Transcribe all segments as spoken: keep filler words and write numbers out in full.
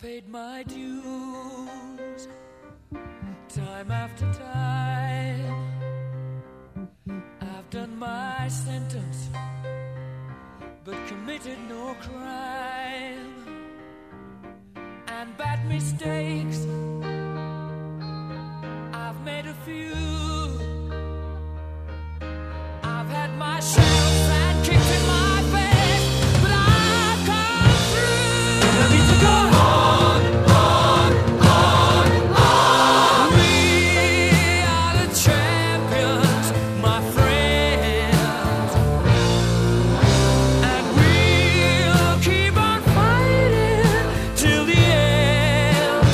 paid my dues time after time. I've done my sentence, but committed no crime. And bad mistakes, I've made a few. I've had my share of bad kicks in my face, but I've come through. I need to go on, on, on, on. We are the champions, my friends, and we'll keep on fighting till the end.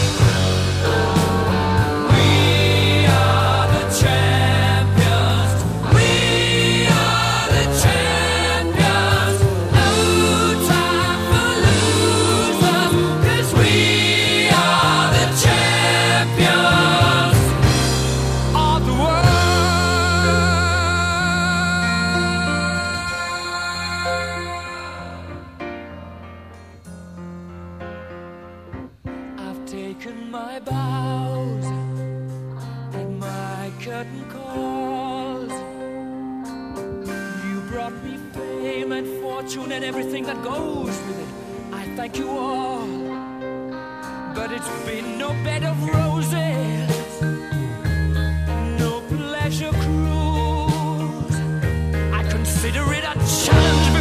We are the champions. We are the champions. No time for losers, 'cause we are the champions of the world. I've taken my bows and my curtain calls. You brought me fame and fortune and everything that goes with it. I thank you all, but it's been no bed of roses, no pleasure cruise. I consider it a challenge